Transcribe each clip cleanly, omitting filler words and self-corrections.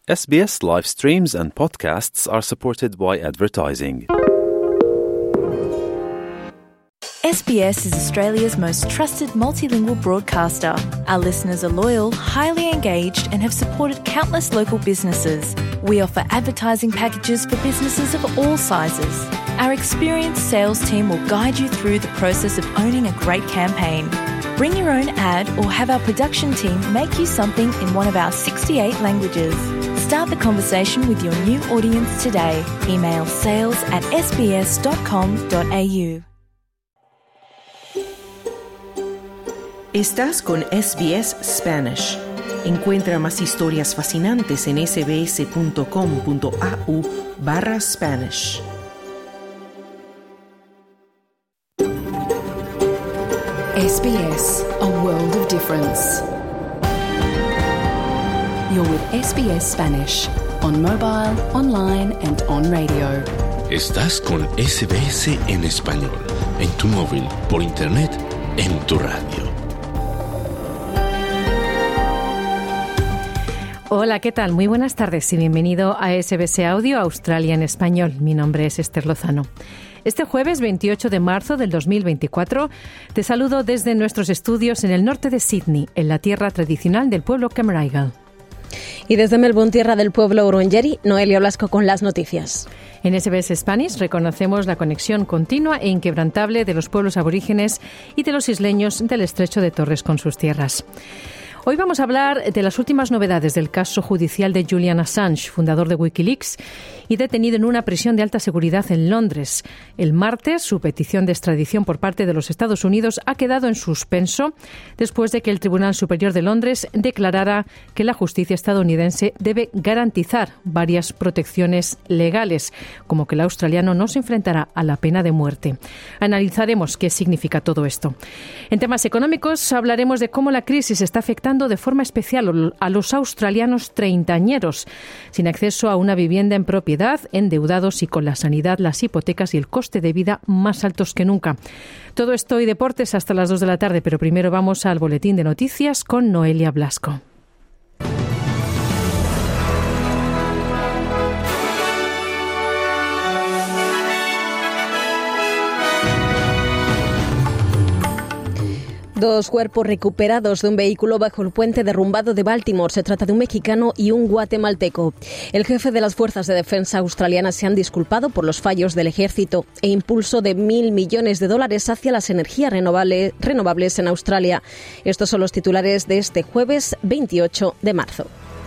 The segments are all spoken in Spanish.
SBS live streams and podcasts are supported by advertising. SBS is Australia's most trusted multilingual broadcaster. Our listeners are loyal, highly engaged, and have supported countless local businesses. We offer advertising packages for businesses of all sizes. Our experienced sales team will guide you through the process of owning a great campaign. Bring your own ad or have our production team make you something in one of our 68 languages. Start the conversation with your new audience today. Email sales@sbs.com.au. Estás con SBS Spanish. Encuentra más historias fascinantes en sbs.com.au/Spanish. SBS, a world of difference. You're with SBS Spanish, on mobile, online and on radio. Estás con SBS en español, en tu móvil, por internet, en tu radio. Hola, ¿qué tal? Muy buenas tardes y bienvenido a SBS Audio Australia en español. Mi nombre es Esther Lozano. Este jueves 28 de marzo del 2024 te saludo desde nuestros estudios en el norte de Sydney, en la tierra tradicional del pueblo Cammeraygal. Y desde Melbourne, tierra del pueblo Wurundjeri, Noelia Blasco con las noticias. En SBS Spanish reconocemos la conexión continua e inquebrantable de los pueblos aborígenes y de los isleños del estrecho de Torres con sus tierras. Hoy vamos a hablar de las últimas novedades del caso judicial de Julian Assange, fundador de Wikileaks y detenido en una prisión de alta seguridad en Londres. El martes, su petición de extradición por parte de los Estados Unidos ha quedado en suspenso después de que el Tribunal Superior de Londres declarara que la justicia estadounidense debe garantizar varias protecciones legales, como que el australiano no se enfrentará a la pena de muerte. Analizaremos qué significa todo esto. En temas económicos hablaremos de cómo la crisis está afectando de forma especial a los australianos treintañeros, sin acceso a una vivienda en propiedad, endeudados y con la sanidad, las hipotecas y el coste de vida más altos que nunca. Todo esto y deportes hasta las 2 de la tarde, pero primero vamos al boletín de noticias con Noelia Blasco. Dos cuerpos recuperados de un vehículo bajo el puente derrumbado de Baltimore. Se trata de un mexicano y un guatemalteco. El jefe de las fuerzas de defensa australianas se han disculpado por los fallos del ejército e impulso de $1.000 millones hacia las energías renovables en Australia. Estos son los titulares de este jueves 28 de marzo.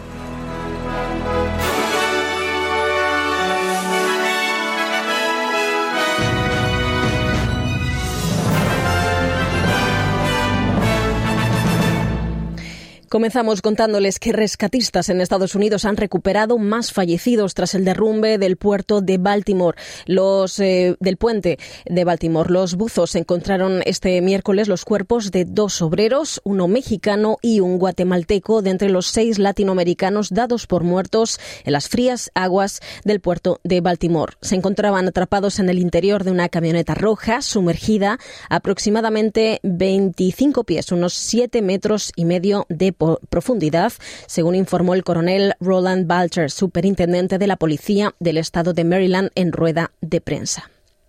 Comenzamos contándoles que rescatistas en Estados Unidos han recuperado más fallecidos tras el derrumbe del puerto de Baltimore, del puente de Baltimore. Los buzos encontraron este miércoles los cuerpos de 2 obreros, uno mexicano y un guatemalteco, de entre los 6 latinoamericanos dados por muertos en las frías aguas del puerto de Baltimore. Se encontraban atrapados en el interior de una camioneta roja sumergida aproximadamente 25 pies, unos 7,5 metros de profundidad, según informó el coronel Roland Balcher, superintendente de la policía del estado de Maryland, en rueda de prensa.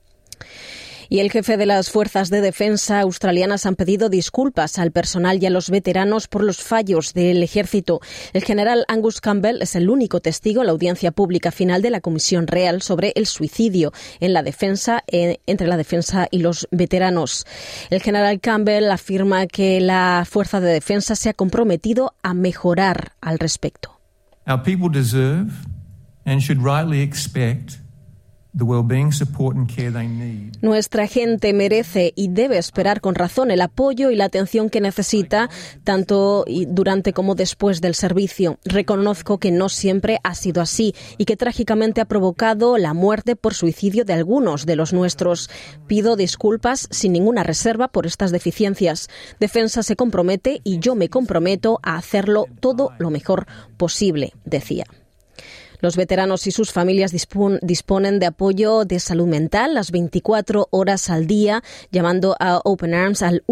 Y el jefe de las fuerzas de defensa australianas han pedido disculpas al personal y a los veteranos por los fallos del ejército. El general Angus Campbell es el único testigo en la audiencia pública final de la Comisión Real sobre el suicidio en la defensa, entre la defensa y los veteranos. El general Campbell afirma que la fuerza de defensa se ha comprometido a mejorar al respecto. Our people deserve and should rightly expect the well-being, support and care they need. Nuestra gente merece y debe esperar con razón el apoyo y la atención que necesita, tanto durante como después del servicio. Reconozco que no siempre ha sido así y que trágicamente ha provocado la muerte por suicidio de algunos de los nuestros. Pido disculpas sin ninguna reserva por estas deficiencias. Defensa se compromete y yo me comprometo a hacerlo todo lo mejor posible, decía. Los veteranos y sus familias disponen de apoyo de salud mental las 24 horas al día, llamando a Open Arms al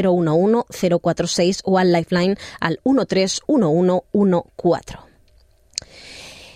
1-800-011-046 o al Lifeline al 131114.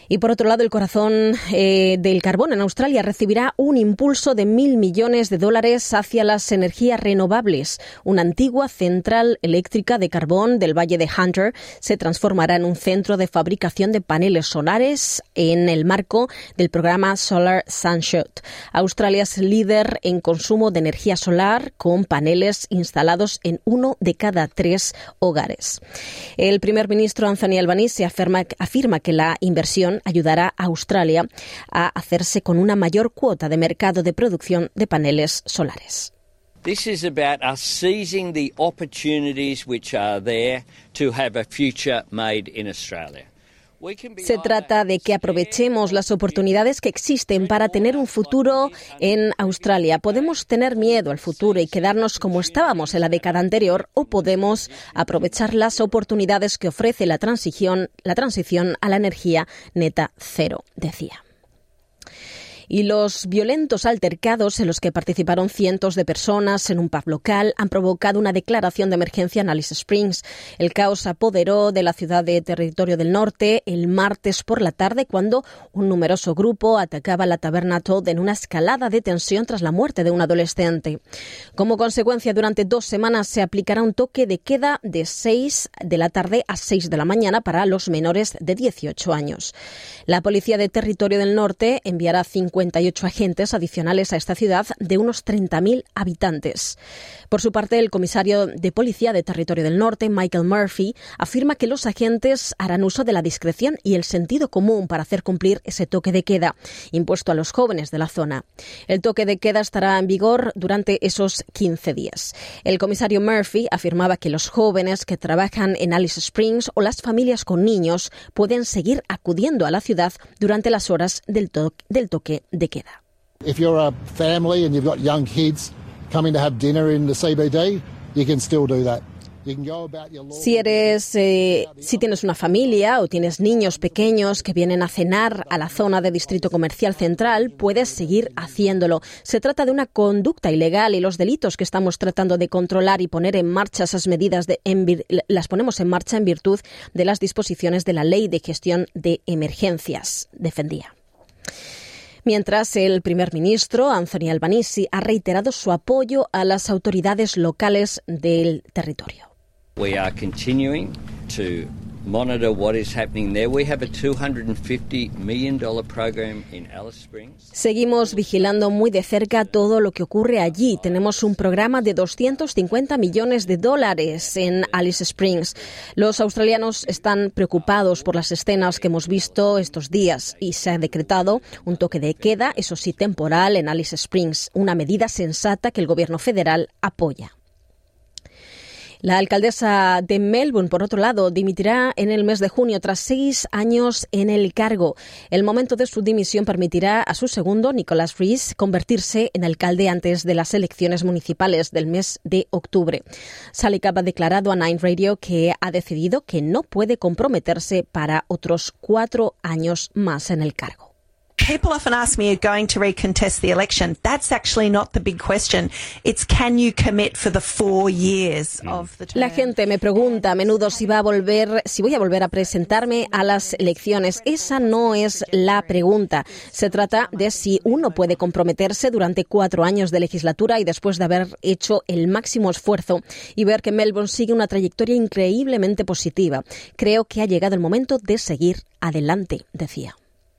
Y por otro lado, el corazón del carbón en Australia recibirá un impulso de $1.000 millones hacia las energías renovables. Una antigua central eléctrica de carbón del Valle de Hunter se transformará en un centro de fabricación de paneles solares en el marco del programa Solar Sunshot. Australia es líder en consumo de energía solar, con paneles instalados en 1 de cada 3 hogares. El primer ministro Anthony Albanese afirma que la inversión ayudará a Australia a hacerse con una mayor cuota de mercado de producción de paneles solares. This is about us seizing the opportunities which are there to have a future made in Australia. Se trata de que aprovechemos las oportunidades que existen para tener un futuro en Australia. Podemos tener miedo al futuro y quedarnos como estábamos en la década anterior, o podemos aprovechar las oportunidades que ofrece la transición a la energía neta cero, decía. Y los violentos altercados en los que participaron cientos de personas en un pub local han provocado una declaración de emergencia en Alice Springs. El caos apoderó de la ciudad de Territorio del Norte el martes por la tarde, cuando un numeroso grupo atacaba la taberna Todd en una escalada de tensión tras la muerte de un adolescente. Como consecuencia, durante 2 semanas se aplicará un toque de queda de 6 de la tarde a 6 de la mañana para los menores de 18 años. La policía de Territorio del Norte enviará 58 agentes adicionales a esta ciudad de unos 30.000 habitantes. Por su parte, el comisario de policía de Territorio del Norte, Michael Murphy, afirma que los agentes harán uso de la discreción y el sentido común para hacer cumplir ese toque de queda impuesto a los jóvenes de la zona. El toque de queda estará en vigor durante esos 15 días. El comisario Murphy afirmaba que los jóvenes que trabajan en Alice Springs o las familias con niños pueden seguir acudiendo a la ciudad durante las horas del toque de queda. If you're a family and you've got young kids coming to have dinner in the CBD, you can still do that. You can go about your law. Si tienes una familia o tienes niños pequeños que vienen a cenar a la zona de Distrito Comercial Central, puedes seguir haciéndolo. Se trata de una conducta ilegal y los delitos que estamos tratando de controlar y poner en marcha esas medidas las ponemos en marcha en virtud de las disposiciones de la Ley de Gestión de Emergencias, defendía. Mientras, el primer ministro, Anthony Albanese, ha reiterado su apoyo a las autoridades locales del territorio. We are continuing to monitor what is happening there. We have a $250 million program in Alice Springs. Seguimos vigilando muy de cerca todo lo que ocurre allí. Tenemos un programa de $250 millones en Alice Springs. Los australianos están preocupados por las escenas que hemos visto estos días y se ha decretado un toque de queda, eso sí temporal, en Alice Springs, una medida sensata que el gobierno federal apoya. La alcaldesa de Melbourne, por otro lado, dimitirá en el mes de junio tras 6 años en el cargo. El momento de su dimisión permitirá a su segundo, Nicholas Rees, convertirse en alcalde antes de las elecciones municipales del mes de octubre. Salik ha declarado a Nine Radio que ha decidido que no puede comprometerse para otros 4 años más en el cargo. People often ask me, are you going to recontest the election? That's actually not the big question. It's can you commit for the 4 years of the term? La gente me pregunta a menudo si voy a volver a presentarme a las elecciones. Esa no es la pregunta. Se trata de si uno puede comprometerse durante 4 años de legislatura y después de haber hecho el máximo esfuerzo y ver que Melbourne sigue una trayectoria increíblemente positiva. Creo que ha llegado el momento de seguir adelante, decía.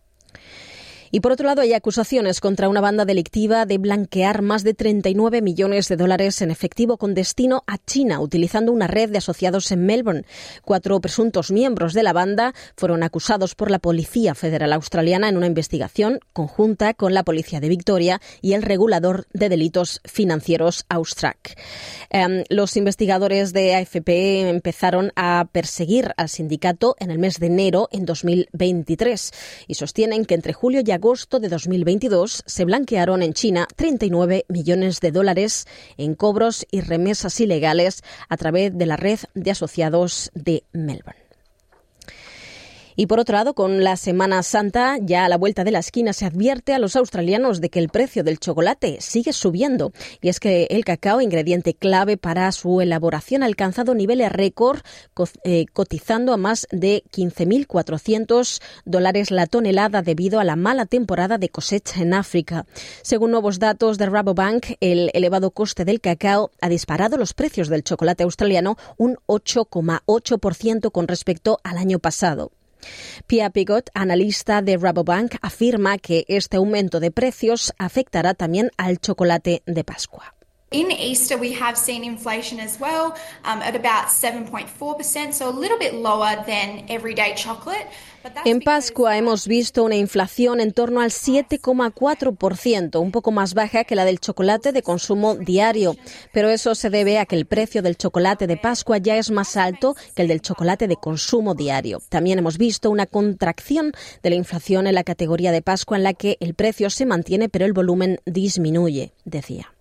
Y por otro lado, hay acusaciones contra una banda delictiva de blanquear más de $39 millones en efectivo con destino a China, utilizando una red de asociados en Melbourne. 4 presuntos miembros de la banda fueron acusados por la Policía Federal Australiana en una investigación conjunta con la Policía de Victoria y el Regulador de Delitos Financieros Austrac. Los investigadores de AFP empezaron a perseguir al sindicato en el mes de enero en 2023 y sostienen que entre julio y agosto de 2022 se blanquearon en China $39 millones en cobros y remesas ilegales a través de la red de asociados de Melbourne. Y por otro lado, con la Semana Santa ya a la vuelta de la esquina, se advierte a los australianos de que el precio del chocolate sigue subiendo. Y es que el cacao, ingrediente clave para su elaboración, ha alcanzado niveles récord, cotizando a más de $15.400 la tonelada debido a la mala temporada de cosecha en África. Según nuevos datos de Rabobank, el elevado coste del cacao ha disparado los precios del chocolate australiano un 8,8% con respecto al año pasado. Pia Pigot, analista de Rabobank, afirma que este aumento de precios afectará también al chocolate de Pascua. In Easter, we have seen inflation as well at about 7.4%, so a little bit lower than everyday chocolate. En Pascua hemos visto una inflación en torno al 7,4%, un poco más baja que la del chocolate de consumo diario. Pero eso se debe a que el precio del chocolate de Pascua ya es más alto que el del chocolate de consumo diario. También hemos visto una contracción de la inflación en la categoría de Pascua, en la que el precio se mantiene pero el volumen disminuye, decía.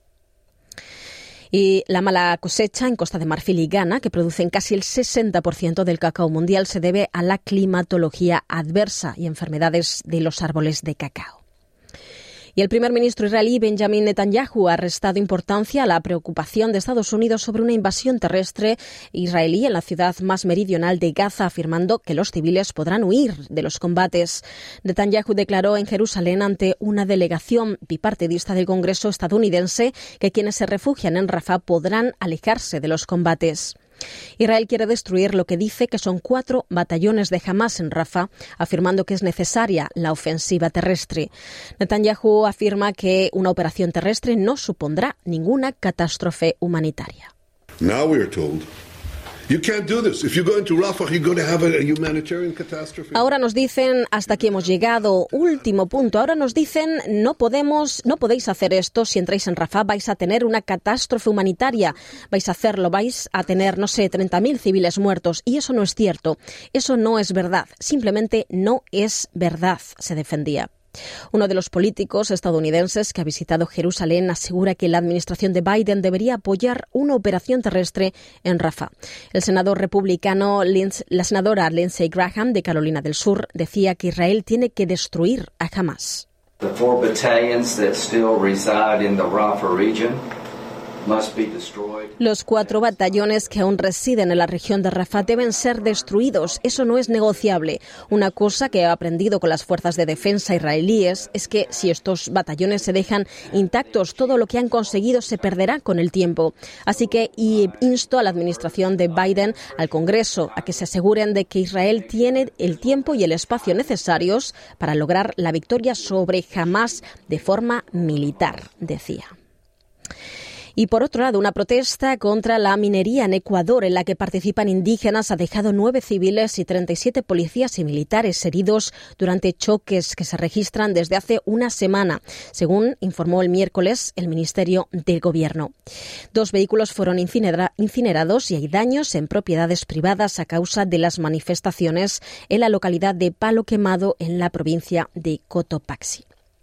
Y la mala cosecha en Costa de Marfil y Ghana, que producen casi el 60% del cacao mundial, se debe a la climatología adversa y enfermedades de los árboles de cacao. Y el primer ministro israelí Benjamin Netanyahu ha restado importancia a la preocupación de Estados Unidos sobre una invasión terrestre israelí en la ciudad más meridional de Gaza, afirmando que los civiles podrán huir de los combates. Netanyahu declaró en Jerusalén ante una delegación bipartidista del Congreso estadounidense que quienes se refugian en Rafah podrán alejarse de los combates. Israel quiere destruir lo que dice que son 4 batallones de Hamás en Rafah, afirmando que es necesaria la ofensiva terrestre. Netanyahu afirma que una operación terrestre no supondrá ninguna catástrofe humanitaria. Now we are told you can't do this. If you go into Rafah, you're going to have a humanitarian catastrophe. Ahora nos dicen, hasta aquí hemos llegado. Último punto. Ahora nos dicen, no podéis hacer esto. Si entráis en Rafah, vais a tener una catástrofe humanitaria. Vais a hacerlo, vais a tener, 30.000 civiles muertos. Y eso no es cierto. Eso no es verdad. Simplemente no es verdad, se defendía. Uno de los políticos estadounidenses que ha visitado Jerusalén asegura que la administración de Biden debería apoyar una operación terrestre en Rafah. El senador republicano, la senadora Lindsey Graham de Carolina del Sur, decía que Israel tiene que destruir a Hamás. The 4 battalions that still reside in the Rafah region must be destroyed. Los 4 batallones que aún residen en la región de Rafah deben ser destruidos. Eso no es negociable. Una cosa que he aprendido con las fuerzas de defensa israelíes es que si estos batallones se dejan intactos, todo lo que han conseguido se perderá con el tiempo. Así que insto a la administración de Biden, al Congreso, a que se aseguren de que Israel tiene el tiempo y el espacio necesarios para lograr la victoria sobre Hamás de forma militar, decía. Y por otro lado, una protesta contra la minería en Ecuador, en la que participan indígenas, ha dejado 9 civiles y 37 policías y militares heridos durante choques que se registran desde hace una semana, según informó el miércoles el Ministerio del Gobierno. 2 vehículos fueron incinerados y hay daños en propiedades privadas a causa de las manifestaciones en la localidad de Palo Quemado, en la provincia de Cotopaxi.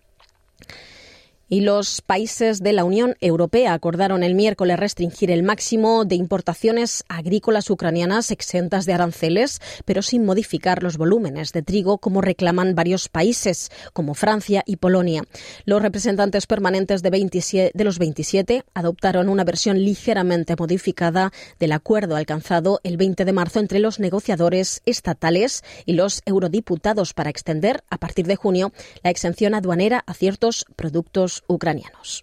Y los países de la Unión Europea acordaron el miércoles restringir el máximo de importaciones agrícolas ucranianas exentas de aranceles, pero sin modificar los volúmenes de trigo, como reclaman varios países, como Francia y Polonia. Los representantes permanentes de los 27 adoptaron una versión ligeramente modificada del acuerdo alcanzado el 20 de marzo entre los negociadores estatales y los eurodiputados para extender, a partir de junio, la exención aduanera a ciertos productos ucranianos.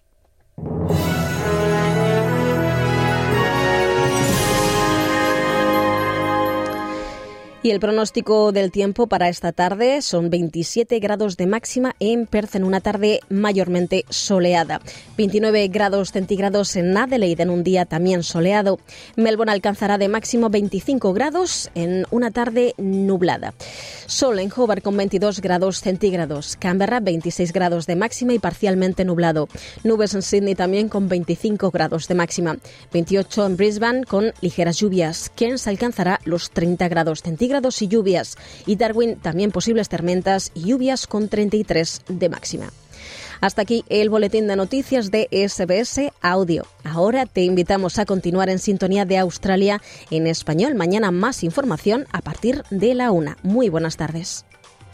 Y el pronóstico del tiempo para esta tarde son 27 grados de máxima en Perth, en una tarde mayormente soleada. 29 grados centígrados en Adelaide, en un día también soleado. Melbourne alcanzará de máximo 25 grados en una tarde nublada. Sol en Hobart con 22 grados centígrados. Canberra 26 grados de máxima y parcialmente nublado. Nubes en Sydney también con 25 grados de máxima. 28 en Brisbane con ligeras lluvias. Cairns alcanzará los 30 grados centígrados y lluvias, y Darwin también posibles tormentas y lluvias con 33 de máxima. Hasta aquí el boletín de noticias de SBS Audio. Ahora te invitamos a continuar en sintonía de Australia en español. Mañana más información a partir de la 1. Muy buenas tardes.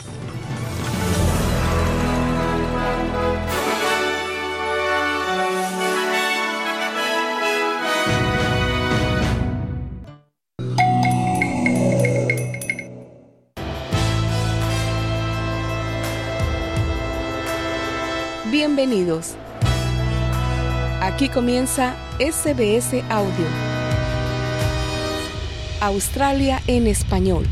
Bienvenidos. Aquí comienza SBS Audio. Australia en español.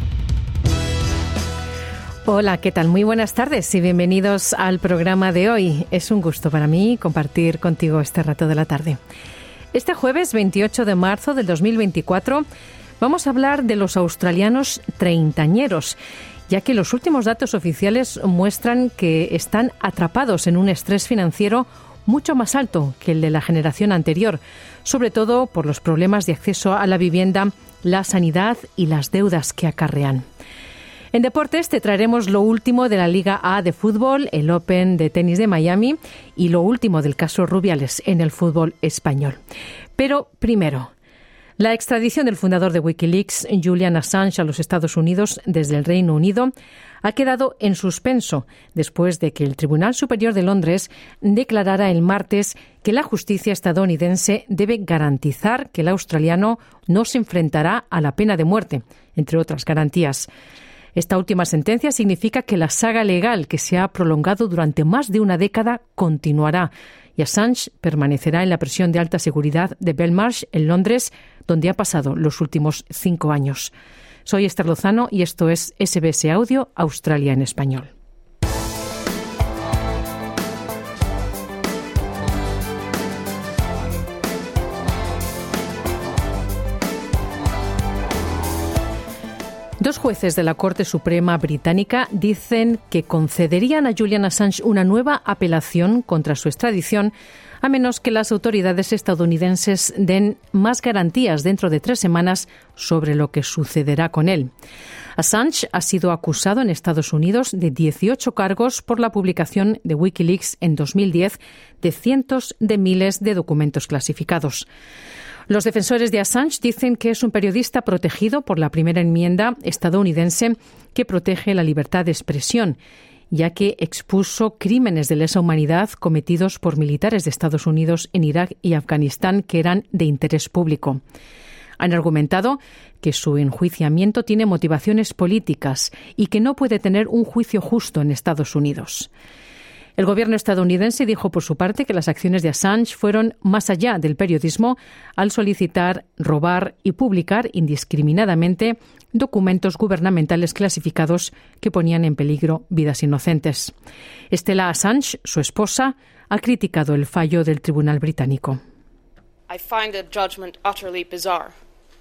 Hola, ¿qué tal? Muy buenas tardes y bienvenidos al programa de hoy. Es un gusto para mí compartir contigo este rato de la tarde. Este jueves 28 de marzo del 2024 vamos a hablar de los australianos treintañeros, ya que los últimos datos oficiales muestran que están atrapados en un estrés financiero mucho más alto que el de la generación anterior, sobre todo por los problemas de acceso a la vivienda, la sanidad y las deudas que acarrean. En deportes te traeremos lo último de la Liga A de fútbol, el Open de tenis de Miami y lo último del caso Rubiales en el fútbol español. Pero primero, la extradición del fundador de Wikileaks, Julian Assange, a los Estados Unidos desde el Reino Unido ha quedado en suspenso después de que el Tribunal Superior de Londres declarara el martes que la justicia estadounidense debe garantizar que el australiano no se enfrentará a la pena de muerte, entre otras garantías. Esta última sentencia significa que la saga legal que se ha prolongado durante más de una década continuará y Assange permanecerá en la prisión de alta seguridad de Belmarsh, en Londres, donde ha pasado los últimos 5 años. Soy Esther Lozano y esto es SBS Audio, Australia en español. Dos jueces de la Corte Suprema británica dicen que concederían a Julian Assange una nueva apelación contra su extradición a menos que las autoridades estadounidenses den más garantías dentro de 3 semanas sobre lo que sucederá con él. Assange ha sido acusado en Estados Unidos de 18 cargos por la publicación de Wikileaks en 2010 de cientos de miles de documentos clasificados. Los defensores de Assange dicen que es un periodista protegido por la primera enmienda estadounidense que protege la libertad de expresión, ya que expuso crímenes de lesa humanidad cometidos por militares de Estados Unidos en Irak y Afganistán que eran de interés público. Han argumentado que su enjuiciamiento tiene motivaciones políticas y que no puede tener un juicio justo en Estados Unidos. El gobierno estadounidense dijo por su parte que las acciones de Assange fueron más allá del periodismo al solicitar, robar y publicar indiscriminadamente documentos gubernamentales clasificados que ponían en peligro vidas inocentes. Stella Assange, su esposa, ha criticado el fallo del tribunal británico. I find the judgment utterly bizarre.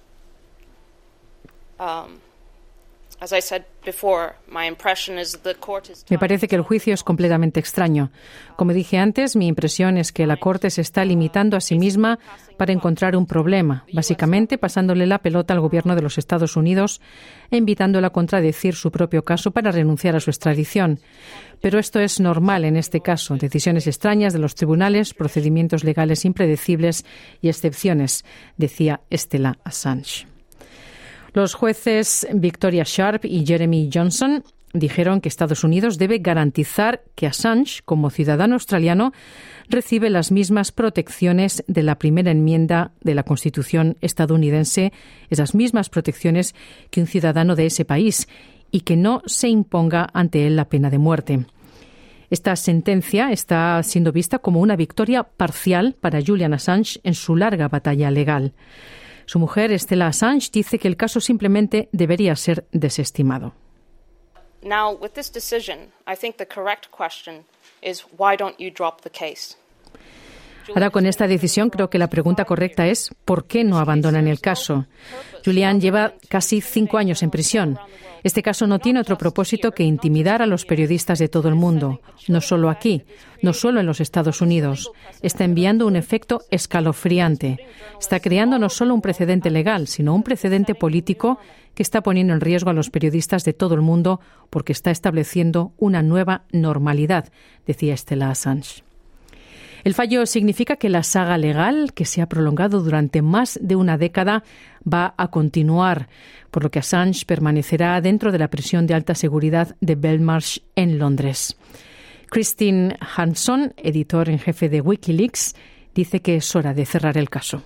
Me parece que el juicio es completamente extraño. Como dije antes, mi impresión es que la Corte se está limitando a sí misma para encontrar un problema, básicamente pasándole la pelota al gobierno de los Estados Unidos e invitándola a contradecir su propio caso para renunciar a su extradición. Pero esto es normal en este caso, decisiones extrañas de los tribunales, procedimientos legales impredecibles y excepciones, decía Stella Assange. Los jueces Victoria Sharp y Jeremy Johnson dijeron que Estados Unidos debe garantizar que Assange, como ciudadano australiano, recibe las mismas protecciones de la primera enmienda de la Constitución estadounidense, esas mismas protecciones que un ciudadano de ese país, y que no se imponga ante él la pena de muerte. Esta sentencia está siendo vista como una victoria parcial para Julian Assange en su larga batalla legal. Su mujer, Stella Assange, dice que el caso simplemente debería ser desestimado. Now, with this decision, I think the correct question is why don't you drop the case? Ahora, con esta decisión, creo que la pregunta correcta es ¿por qué no abandonan el caso? Julian lleva casi 5 años en prisión. Este caso no tiene otro propósito que intimidar a los periodistas de todo el mundo, no solo aquí, no solo en los Estados Unidos. Está enviando un efecto escalofriante. Está creando no solo un precedente legal, sino un precedente político que está poniendo en riesgo a los periodistas de todo el mundo porque está estableciendo una nueva normalidad, decía Stella Assange. El fallo significa que la saga legal, que se ha prolongado durante más de una década, va a continuar, por lo que Assange permanecerá dentro de la prisión de alta seguridad de Belmarsh en Londres. Christine Hanson, editor en jefe de Wikileaks, dice que es hora de cerrar el caso.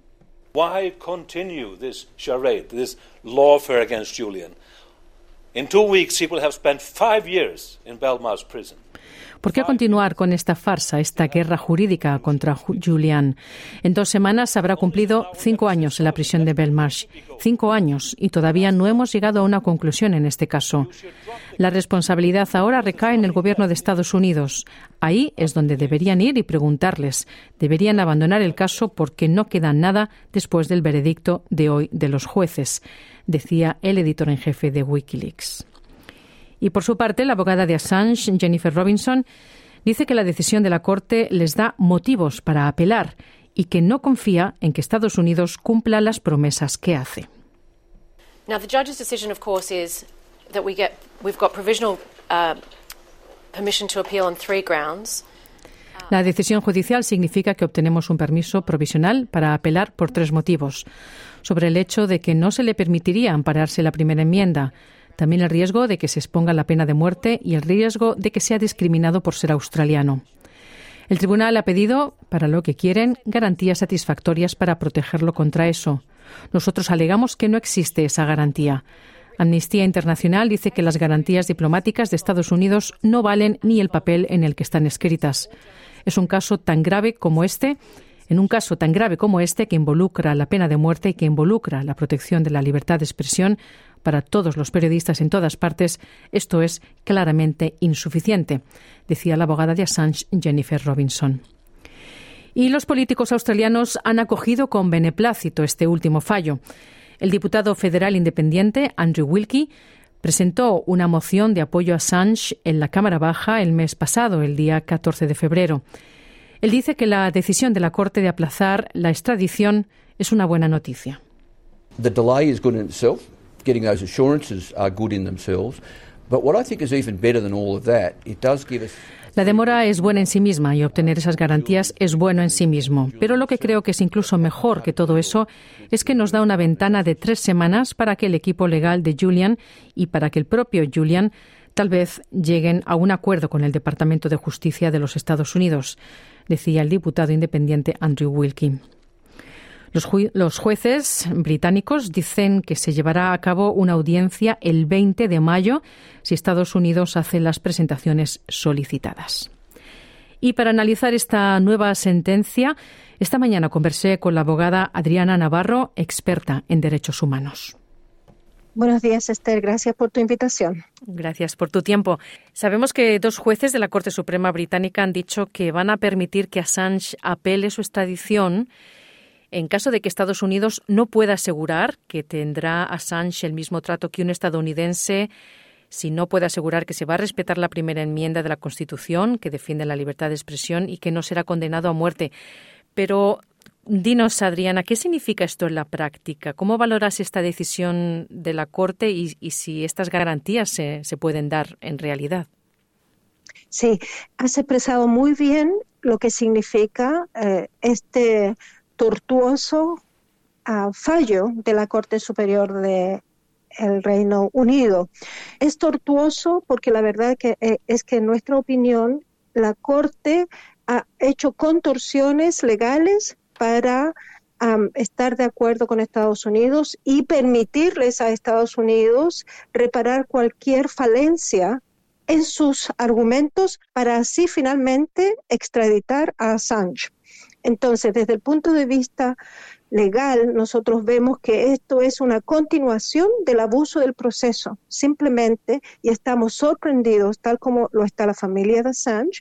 Why continue this charade, this lawfare against Julian? In 2 weeks he will have spent 5 years in Belmarsh prison. ¿Por qué continuar con esta farsa, esta guerra jurídica contra Julian? En 2 semanas habrá cumplido 5 años en la prisión de Belmarsh. 5 años y todavía no hemos llegado a una conclusión en este caso. La responsabilidad ahora recae en el gobierno de Estados Unidos. Ahí es donde deberían ir y preguntarles. Deberían abandonar el caso porque no queda nada después del veredicto de hoy de los jueces, decía el editor en jefe de Wikileaks. Y por su parte, la abogada de Assange, Jennifer Robinson, dice que la decisión de la Corte les da motivos para apelar y que no confía en que Estados Unidos cumpla las promesas que hace. Now, the judge's decision, of course, is that we've got provisional permission to appeal on 3 grounds. La decisión judicial significa que obtenemos un permiso provisional para apelar por 3 motivos. Sobre el hecho de que no se le permitiría ampararse la primera enmienda, también el riesgo de que se exponga la pena de muerte y el riesgo de que sea discriminado por ser australiano. El tribunal ha pedido, para lo que quieren, garantías satisfactorias para protegerlo contra eso. Nosotros alegamos que no existe esa garantía. Amnistía Internacional dice que las garantías diplomáticas de Estados Unidos no valen ni el papel en el que están escritas. Es un caso tan grave como este. En un caso tan grave como este, que involucra la pena de muerte y que involucra la protección de la libertad de expresión para todos los periodistas en todas partes, esto es claramente insuficiente, decía la abogada de Assange, Jennifer Robinson. Y los políticos australianos han acogido con beneplácito este último fallo. El diputado federal independiente, Andrew Wilkie, presentó una moción de apoyo a Assange en la Cámara Baja el mes pasado, el día 14 de febrero. Él dice que la decisión de la Corte de aplazar la extradición es una buena noticia. The delay is good in itself. Getting those assurances are good in themselves. But what I think is even better than all of that, it does give us... La demora es buena en sí misma y obtener esas garantías es bueno en sí mismo. Pero lo que creo que es incluso mejor que todo eso es que nos da una ventana de 3 semanas para que el equipo legal de Julian y para que el propio Julian tal vez lleguen a un acuerdo con el Departamento de Justicia de los Estados Unidos, decía el diputado independiente Andrew Wilkie. Los jueces británicos dicen que se llevará a cabo una audiencia el 20 de mayo si Estados Unidos hace las presentaciones solicitadas. Y para analizar esta nueva sentencia, esta mañana conversé con la abogada Adriana Navarro, experta en derechos humanos. Buenos días, Esther. Gracias por tu invitación. Gracias por tu tiempo. Sabemos que 2 jueces de la Corte Suprema Británica han dicho que van a permitir que Assange apele su extradición en caso de que Estados Unidos no pueda asegurar que tendrá Assange el mismo trato que un estadounidense, si no puede asegurar que se va a respetar la primera enmienda de la Constitución, que defiende la libertad de expresión y que no será condenado a muerte. Pero dinos, Adriana, ¿qué significa esto en la práctica? ¿Cómo valoras esta decisión de la Corte y si estas garantías se pueden dar en realidad? Sí, has expresado muy bien lo que significa este tortuoso fallo de la Corte Superior del Reino Unido. Es tortuoso porque la verdad es que en nuestra opinión la Corte ha hecho contorsiones legales para estar de acuerdo con Estados Unidos y permitirles a Estados Unidos reparar cualquier falencia en sus argumentos para así finalmente extraditar a Assange. Entonces, desde el punto de vista legal, nosotros vemos que esto es una continuación del abuso del proceso, simplemente, y estamos sorprendidos, tal como lo está la familia de Assange,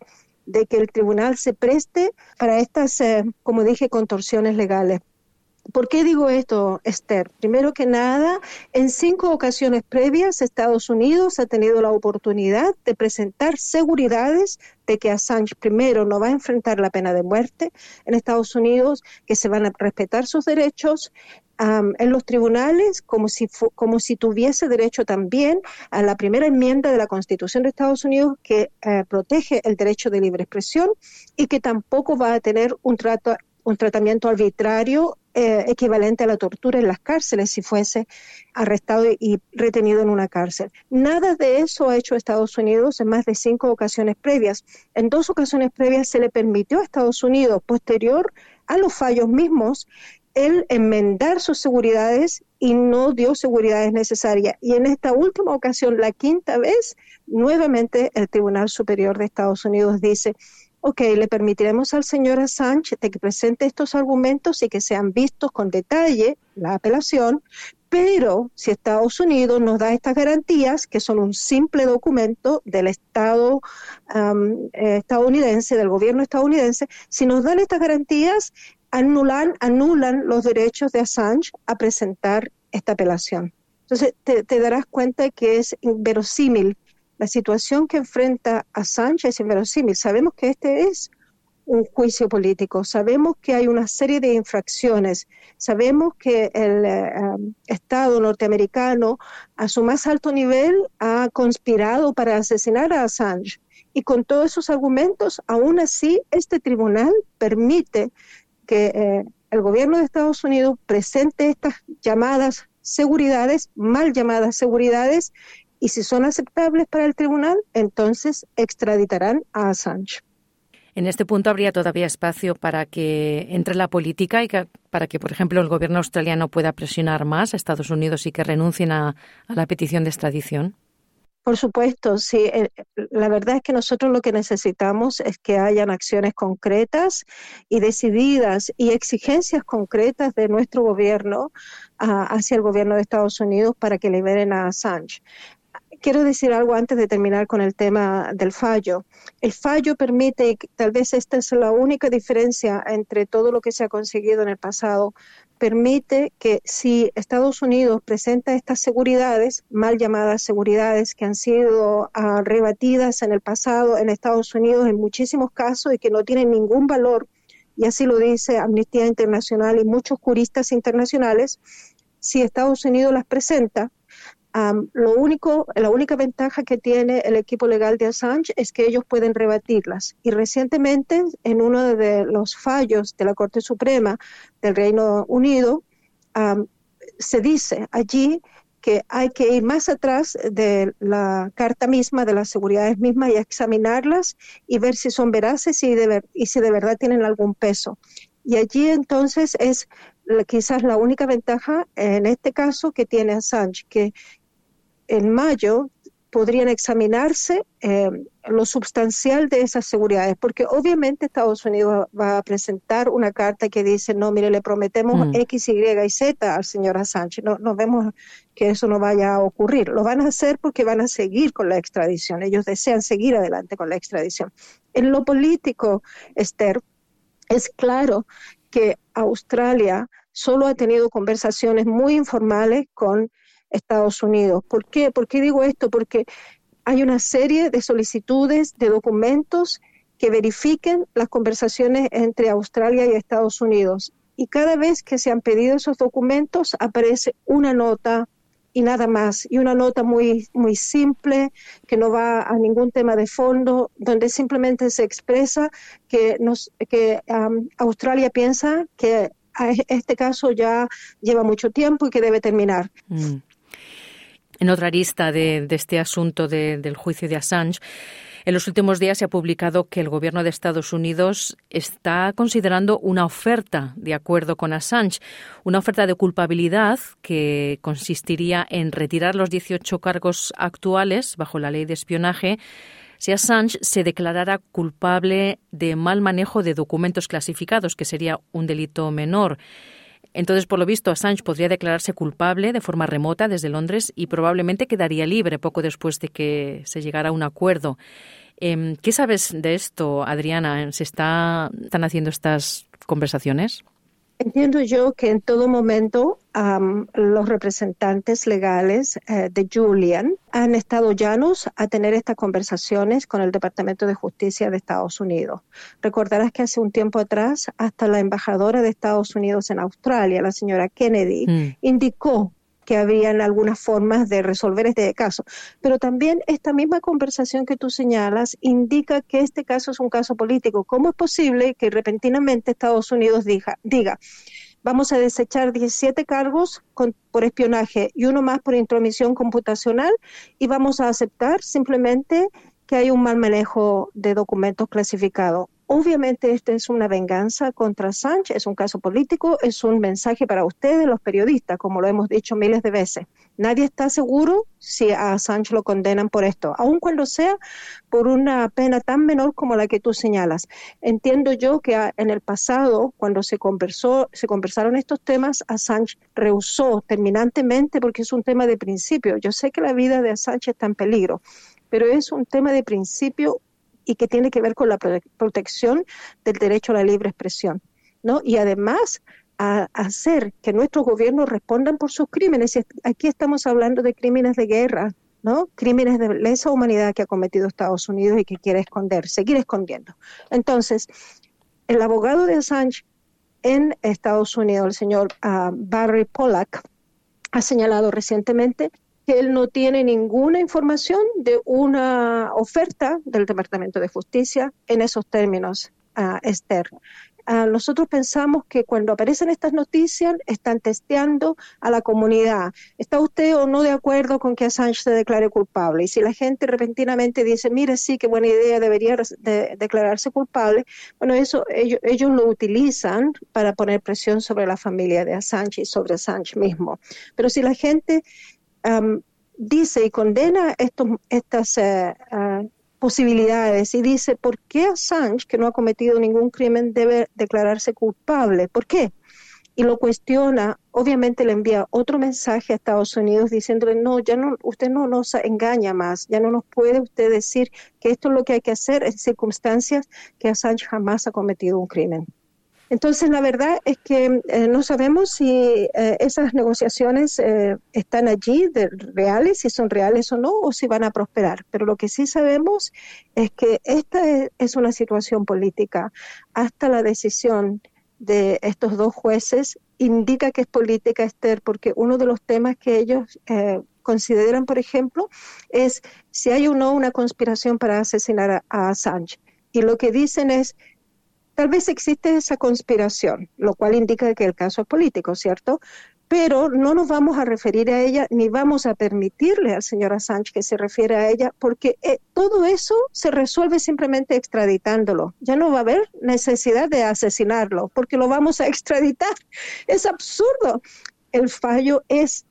de que el tribunal se preste para estas, como dije, contorsiones legales. ¿Por qué digo esto, Esther? Primero que nada, en 5 ocasiones previas, Estados Unidos ha tenido la oportunidad de presentar seguridades de que Assange, primero, no va a enfrentar la pena de muerte en Estados Unidos, que se van a respetar sus derechos en los tribunales, como si tuviese derecho también a la primera enmienda de la Constitución de Estados Unidos que protege el derecho de libre expresión, y que tampoco va a tener un tratamiento arbitrario equivalente a la tortura en las cárceles si fuese arrestado y retenido en una cárcel. Nada de eso ha hecho Estados Unidos en más de 5 ocasiones previas. En 2 ocasiones previas se le permitió a Estados Unidos, posterior a los fallos mismos, el enmendar sus seguridades y no dio seguridades necesarias. Y en esta última ocasión, la 5ª vez, nuevamente el Tribunal Superior de Estados Unidos dice: ok, le permitiremos al señor Assange de que presente estos argumentos y que sean vistos con detalle la apelación, pero si Estados Unidos nos da estas garantías, que son un simple documento del Estado estadounidense, del gobierno estadounidense, si nos dan estas garantías, anulan los derechos de Assange a presentar esta apelación. Entonces te darás cuenta que es inverosímil. La situación que enfrenta Assange es inverosímil. Sabemos que este es un juicio político, sabemos que hay una serie de infracciones, sabemos que el Estado norteamericano a su más alto nivel ha conspirado para asesinar a Assange, y con todos esos argumentos, aún así, este tribunal permite que el gobierno de Estados Unidos presente estas llamadas seguridades, mal llamadas seguridades, y si son aceptables para el tribunal, entonces extraditarán a Assange. En este punto habría todavía espacio para que entre la política y para que, por ejemplo, el gobierno australiano pueda presionar más a Estados Unidos y que renuncien a la petición de extradición. Por supuesto, sí. La verdad es que nosotros lo que necesitamos es que hayan acciones concretas y decididas y exigencias concretas de nuestro gobierno hacia el gobierno de Estados Unidos para que liberen a Assange. Quiero decir algo antes de terminar con el tema del fallo. El fallo permite, y tal vez esta es la única diferencia entre todo lo que se ha conseguido en el pasado, permite que si Estados Unidos presenta estas seguridades, mal llamadas seguridades, que han sido rebatidas en el pasado en Estados Unidos en muchísimos casos y que no tienen ningún valor, y así lo dice Amnistía Internacional y muchos juristas internacionales, si Estados Unidos las presenta, la única ventaja que tiene el equipo legal de Assange es que ellos pueden rebatirlas. Y recientemente, en uno de los fallos de la Corte Suprema del Reino Unido, se dice allí que hay que ir más atrás de la carta misma, de las seguridades mismas, y examinarlas y ver si son veraces y si de verdad tienen algún peso. Y allí entonces es quizás la única ventaja en este caso que tiene Assange, que en mayo podrían examinarse lo sustancial de esas seguridades, porque obviamente Estados Unidos va a presentar una carta que dice, no, mire, le prometemos X, Y y Z al señor Assange. No vemos que eso no vaya a ocurrir. Lo van a hacer porque van a seguir con la extradición. Ellos desean seguir adelante con la extradición. En lo político, Esther, es claro que Australia solo ha tenido conversaciones muy informales con Estados Unidos. ¿Por qué? ¿Por qué digo esto? Porque hay una serie de solicitudes de documentos que verifiquen las conversaciones entre Australia y Estados Unidos. Y cada vez que se han pedido esos documentos aparece una nota y nada más. Y una nota muy, muy simple que no va a ningún tema de fondo, donde simplemente se expresa que Australia piensa que este caso ya lleva mucho tiempo y que debe terminar. En otra arista de este asunto del juicio de Assange, en los últimos días se ha publicado que el gobierno de Estados Unidos está considerando una oferta de acuerdo con Assange, una oferta de culpabilidad que consistiría en retirar los 18 cargos actuales bajo la ley de espionaje si Assange se declarara culpable de mal manejo de documentos clasificados, que sería un delito menor. Entonces, por lo visto, Assange podría declararse culpable de forma remota desde Londres y probablemente quedaría libre poco después de que se llegara a un acuerdo. ¿Qué sabes de esto, Adriana? ¿Se están haciendo estas conversaciones? Entiendo yo que en todo momento los representantes legales de Julian han estado llanos a tener estas conversaciones con el Departamento de Justicia de Estados Unidos. Recordarás que hace un tiempo atrás hasta la embajadora de Estados Unidos en Australia, la señora Kennedy, indicó que habían algunas formas de resolver este caso. Pero también esta misma conversación que tú señalas indica que este caso es un caso político. ¿Cómo es posible que repentinamente Estados Unidos diga vamos a desechar 17 cargos por espionaje y uno más por intromisión computacional y vamos a aceptar simplemente que hay un mal manejo de documentos clasificados? Obviamente esta es una venganza contra Assange, es un caso político, es un mensaje para ustedes, los periodistas, como lo hemos dicho miles de veces. Nadie está seguro si a Assange lo condenan por esto, aun cuando sea por una pena tan menor como la que tú señalas. Entiendo yo que en el pasado, cuando se conversaron estos temas, Assange rehusó terminantemente porque es un tema de principio. Yo sé que la vida de Assange está en peligro, pero es un tema de principio y que tiene que ver con la protección del derecho a la libre expresión, ¿no? Y además a hacer que nuestros gobiernos respondan por sus crímenes. Aquí estamos hablando de crímenes de guerra, ¿no? Crímenes de lesa humanidad que ha cometido Estados Unidos y que quiere seguir escondiendo. Entonces, el abogado de Assange en Estados Unidos, el señor Barry Pollack, ha señalado recientemente que él no tiene ninguna información de una oferta del Departamento de Justicia en esos términos, Esther. Nosotros pensamos que cuando aparecen estas noticias están testeando a la comunidad. ¿Está usted o no de acuerdo con que Assange se declare culpable? Y si la gente repentinamente dice, mire, sí, qué buena idea, debería declararse culpable, bueno, eso ellos lo utilizan para poner presión sobre la familia de Assange y sobre Assange mismo. Pero si la gente dice y condena estas posibilidades y dice, ¿por qué Assange, que no ha cometido ningún crimen, debe declararse culpable? ¿Por qué? Y lo cuestiona, obviamente le envía otro mensaje a Estados Unidos diciéndole, no, usted no nos engaña más, ya no nos puede usted decir que esto es lo que hay que hacer en circunstancias que Assange jamás ha cometido un crimen. Entonces, la verdad es que no sabemos si esas negociaciones están allí, reales, si son reales o no, o si van a prosperar. Pero lo que sí sabemos es que esta es una situación política. Hasta la decisión de estos dos jueces indica que es política, Esther, porque uno de los temas que ellos consideran, por ejemplo, es si hay o no una conspiración para asesinar a Assange. Y lo que dicen es, tal vez existe esa conspiración, lo cual indica que el caso es político, ¿cierto? Pero no nos vamos a referir a ella ni vamos a permitirle al señor Assange que se refiera a ella porque todo eso se resuelve simplemente extraditándolo. Ya no va a haber necesidad de asesinarlo porque lo vamos a extraditar. Es absurdo. El fallo es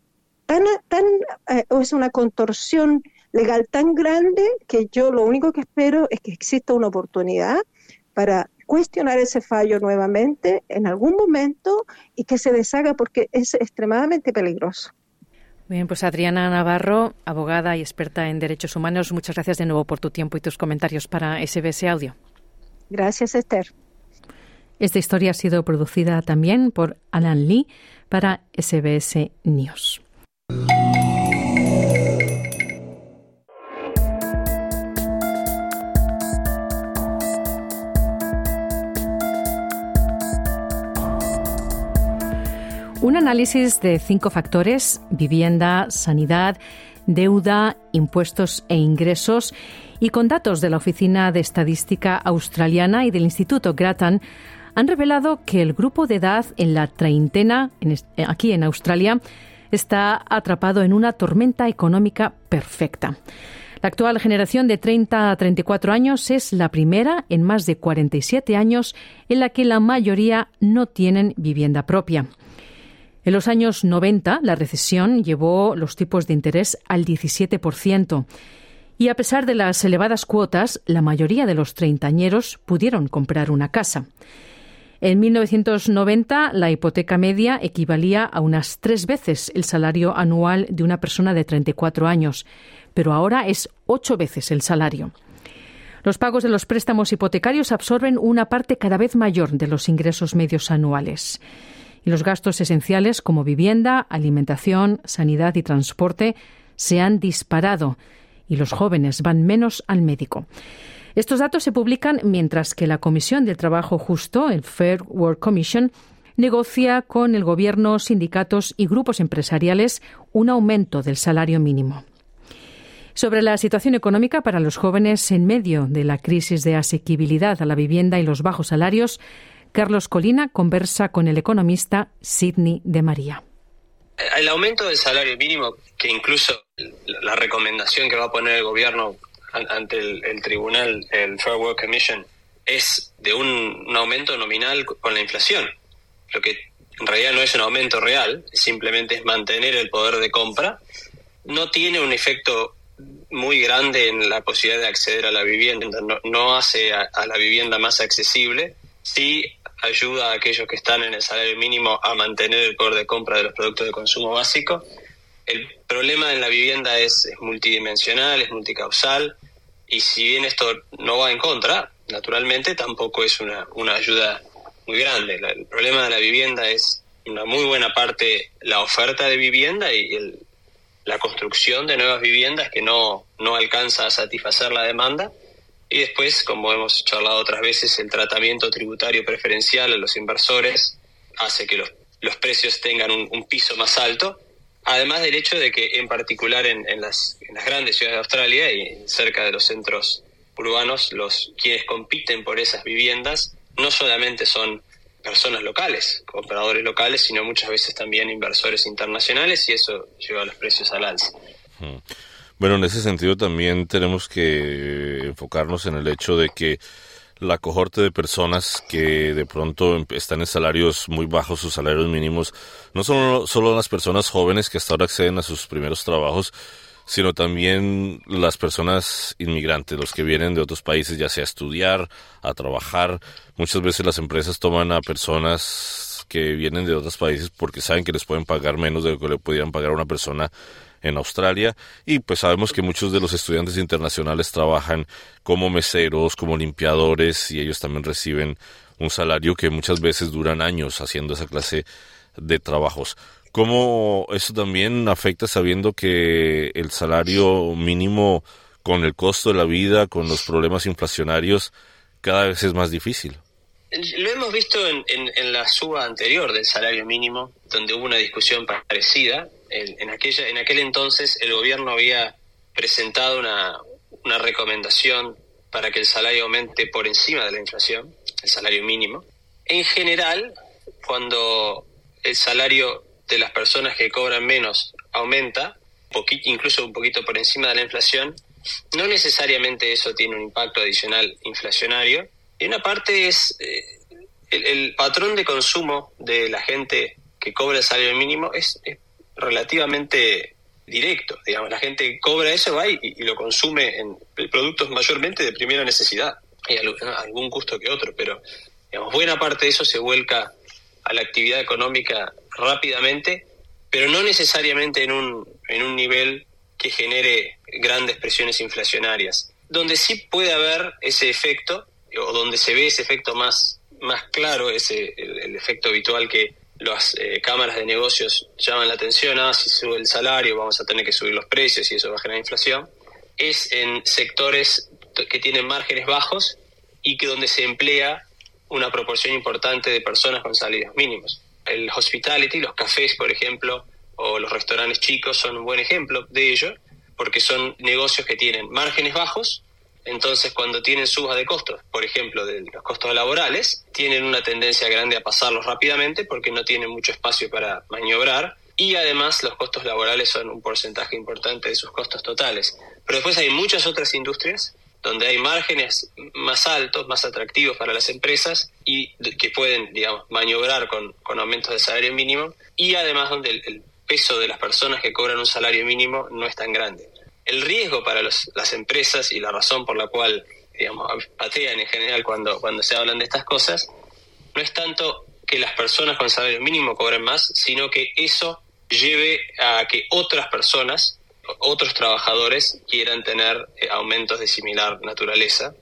es una contorsión legal tan grande que yo lo único que espero es que exista una oportunidad para cuestionar ese fallo nuevamente en algún momento y que se deshaga porque es extremadamente peligroso. Bien, pues Adriana Navarro, abogada y experta en derechos humanos, muchas gracias de nuevo por tu tiempo y tus comentarios para SBS Audio. Gracias, Esther. Esta historia ha sido producida también por Alan Lee para SBS News. Un análisis de 5 factores: vivienda, sanidad, deuda, impuestos e ingresos, y con datos de la Oficina de Estadística Australiana y del Instituto Grattan, han revelado que el grupo de edad en la treintena, aquí en Australia, está atrapado en una tormenta económica perfecta. La actual generación de 30 a 34 años es la primera en más de 47 años en la que la mayoría no tienen vivienda propia. En los años 90, la recesión llevó los tipos de interés al 17%. Y a pesar de las elevadas cuotas, la mayoría de los treintañeros pudieron comprar una casa. En 1990, la hipoteca media equivalía a unas 3 veces el salario anual de una persona de 34 años, pero ahora es 8 veces el salario. Los pagos de los préstamos hipotecarios absorben una parte cada vez mayor de los ingresos medios anuales. Y los gastos esenciales como vivienda, alimentación, sanidad y transporte se han disparado y los jóvenes van menos al médico. Estos datos se publican mientras que la Comisión del Trabajo Justo, el Fair Work Commission, negocia con el Gobierno, sindicatos y grupos empresariales un aumento del salario mínimo. Sobre la situación económica para los jóvenes en medio de la crisis de asequibilidad a la vivienda y los bajos salarios, Carlos Colina conversa con el economista Sidney de María. El aumento del salario mínimo, que incluso la recomendación que va a poner el gobierno ante el tribunal, el Fair Work Commission, es de un aumento nominal con la inflación. Lo que en realidad no es un aumento real, simplemente es mantener el poder de compra. No tiene un efecto muy grande en la posibilidad de acceder a la vivienda, no hace a la vivienda más accesible, sí ayuda a aquellos que están en el salario mínimo a mantener el poder de compra de los productos de consumo básico. El problema en la vivienda es multidimensional, es multicausal, y si bien esto no va en contra, naturalmente tampoco es una ayuda muy grande. El problema de la vivienda es una muy buena parte la oferta de vivienda y la construcción de nuevas viviendas que no alcanza a satisfacer la demanda. Y después, como hemos charlado otras veces, el tratamiento tributario preferencial a los inversores hace que los precios tengan un piso más alto, además del hecho de que en particular en las grandes ciudades de Australia y cerca de los centros urbanos, quienes compiten por esas viviendas no solamente son personas locales, compradores locales, sino muchas veces también inversores internacionales, y eso lleva a los precios al alza. Bueno, en ese sentido también tenemos que enfocarnos en el hecho de que la cohorte de personas que de pronto están en salarios muy bajos, sus salarios mínimos, no son solo las personas jóvenes que hasta ahora acceden a sus primeros trabajos, sino también las personas inmigrantes, los que vienen de otros países, ya sea a estudiar, a trabajar. Muchas veces las empresas toman a personas que vienen de otros países porque saben que les pueden pagar menos de lo que le pudieran pagar a una persona en Australia, y pues sabemos que muchos de los estudiantes internacionales trabajan como meseros, como limpiadores, y ellos también reciben un salario que muchas veces duran años haciendo esa clase de trabajos. ¿Cómo eso también afecta sabiendo que el salario mínimo, con el costo de la vida, con los problemas inflacionarios, cada vez es más difícil? Lo hemos visto en la suba anterior del salario mínimo, donde hubo una discusión parecida. En aquel entonces el gobierno había presentado una recomendación para que el salario aumente por encima de la inflación, el salario mínimo. En general, cuando el salario de las personas que cobran menos aumenta, incluso un poquito por encima de la inflación, no necesariamente eso tiene un impacto adicional inflacionario. Y una parte es el patrón de consumo de la gente que cobra el salario mínimo es relativamente directo. Digamos, la gente cobra eso, va y lo consume en productos mayormente de primera necesidad. Hay algún gusto que otro, pero digamos, buena parte de eso se vuelca a la actividad económica rápidamente, pero no necesariamente en un nivel que genere grandes presiones inflacionarias. Donde sí puede haber ese efecto, o donde se ve ese efecto más claro, el efecto habitual que las cámaras de negocios llaman la atención, si sube el salario vamos a tener que subir los precios y eso va a generar inflación, es en sectores que tienen márgenes bajos y que donde se emplea una proporción importante de personas con salarios mínimos. El hospitality, los cafés, por ejemplo, o los restaurantes chicos son un buen ejemplo de ello, porque son negocios que tienen márgenes bajos. Entonces, cuando tienen subas de costos, por ejemplo, de los costos laborales, tienen una tendencia grande a pasarlos rápidamente porque no tienen mucho espacio para maniobrar, y además los costos laborales son un porcentaje importante de sus costos totales. Pero después hay muchas otras industrias donde hay márgenes más altos, más atractivos para las empresas y que pueden, digamos, maniobrar con aumentos de salario mínimo, y además donde el peso de las personas que cobran un salario mínimo no es tan grande. El riesgo para las empresas y la razón por la cual, digamos, patean en general cuando se hablan de estas cosas, no es tanto que las personas con salario mínimo cobren más, sino que eso lleve a que otras personas, otros trabajadores, quieran tener aumentos de similar naturaleza.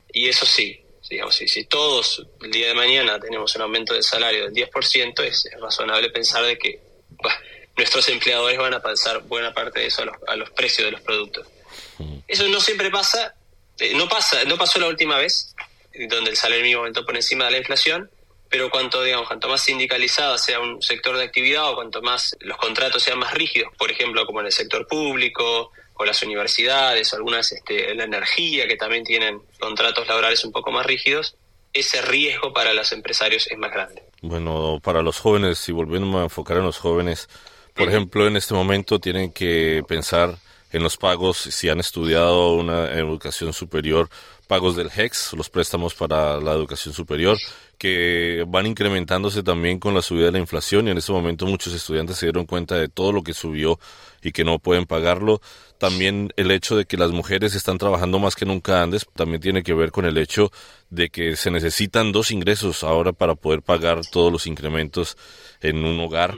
Y eso sí, digamos, si todos el día de mañana tenemos un aumento del salario del 10%, es razonable pensar de que nuestros empleadores van a pasar buena parte de eso a los precios de los productos. Eso no siempre pasa, no pasó la última vez, donde el salario mínimo aumentó por encima de la inflación, pero cuanto más sindicalizado sea un sector de actividad o cuanto más los contratos sean más rígidos, por ejemplo, como en el sector público o las universidades o algunas la energía, que también tienen contratos laborales un poco más rígidos, ese riesgo para los empresarios es más grande. Bueno, para los jóvenes, si volvemos a enfocar en los jóvenes, por ejemplo, en este momento tienen que pensar en los pagos, si han estudiado una educación superior, pagos del HECS, los préstamos para la educación superior, que van incrementándose también con la subida de la inflación, y en este momento muchos estudiantes se dieron cuenta de todo lo que subió y que no pueden pagarlo. También el hecho de que las mujeres están trabajando más que nunca antes también tiene que ver con el hecho de que se necesitan 2 ingresos ahora para poder pagar todos los incrementos en un hogar.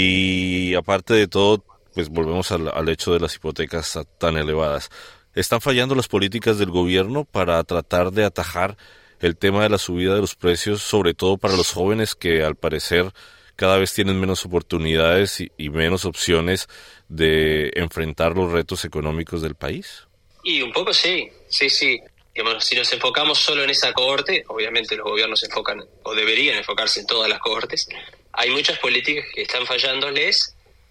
Y aparte de todo, pues volvemos al hecho de las hipotecas tan elevadas. ¿Están fallando las políticas del gobierno para tratar de atajar el tema de la subida de los precios, sobre todo para los jóvenes que al parecer cada vez tienen menos oportunidades y menos opciones de enfrentar los retos económicos del país? Y un poco sí. Digamos, si nos enfocamos solo en esa cohorte, obviamente los gobiernos se enfocan o deberían enfocarse en todas las cohortes. Hay muchas políticas que están fallándoles